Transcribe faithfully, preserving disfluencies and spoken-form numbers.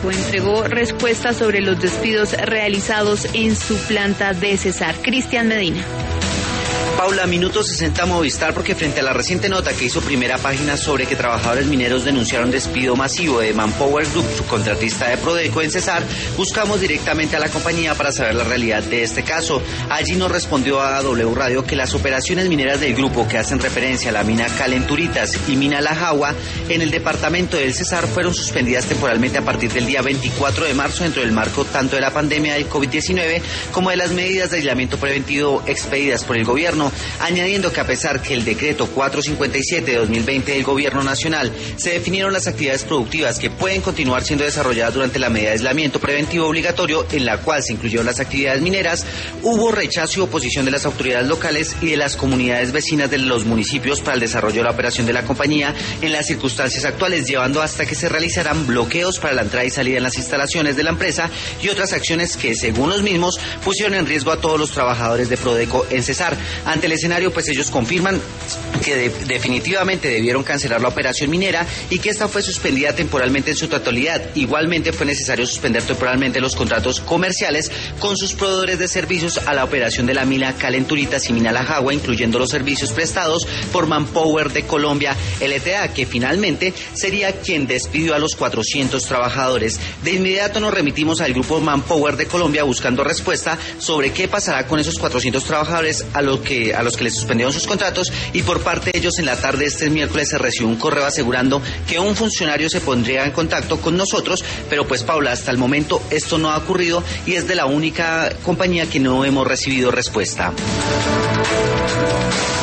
Prodeco entregó respuesta sobre los despidos realizados en su planta de Cesar. Cristian Medina. Paula, minuto sesenta Movistar, porque frente a la reciente nota que hizo Primera Página sobre que trabajadores mineros denunciaron despido masivo de Manpower Group, su contratista de Prodeco en Cesar, buscamos directamente a la compañía para saber la realidad de este caso. Allí nos respondió a W Radio que las operaciones mineras del grupo que hacen referencia a la mina Calenturitas y mina La Jagua en el departamento del Cesar fueron suspendidas temporalmente a partir del día veinticuatro de marzo dentro del marco tanto de la pandemia del COVID diecinueve como de las medidas de aislamiento preventivo expedidas por el gobierno, añadiendo que a pesar que el decreto cuatrocientos cincuenta y siete de dos mil veinte del Gobierno Nacional se definieron las actividades productivas que pueden continuar siendo desarrolladas durante la medida de aislamiento preventivo obligatorio, en la cual se incluyeron las actividades mineras, hubo rechazo y oposición de las autoridades locales y de las comunidades vecinas de los municipios para el desarrollo de la operación de la compañía en las circunstancias actuales, llevando hasta que se realizaran bloqueos para la entrada y salida en las instalaciones de la empresa y otras acciones que, según los mismos, pusieron en riesgo a todos los trabajadores de Prodeco en Cesar. Ante el escenario, pues ellos confirman que de, definitivamente debieron cancelar la operación minera y que esta fue suspendida temporalmente en su totalidad. Igualmente fue necesario suspender temporalmente los contratos comerciales con sus proveedores de servicios a la operación de la mina Calenturitas y mina La Jagua, incluyendo los servicios prestados por Manpower de Colombia L T A, que finalmente sería quien despidió a los cuatrocientos trabajadores. De inmediato nos remitimos al grupo Manpower de Colombia buscando respuesta sobre qué pasará con esos cuatrocientos trabajadores a lo que a los que les suspendieron sus contratos, y por parte de ellos en la tarde de este miércoles se recibió un correo asegurando que un funcionario se pondría en contacto con nosotros, pero pues Paula, hasta el momento esto no ha ocurrido y es de la única compañía que no hemos recibido respuesta.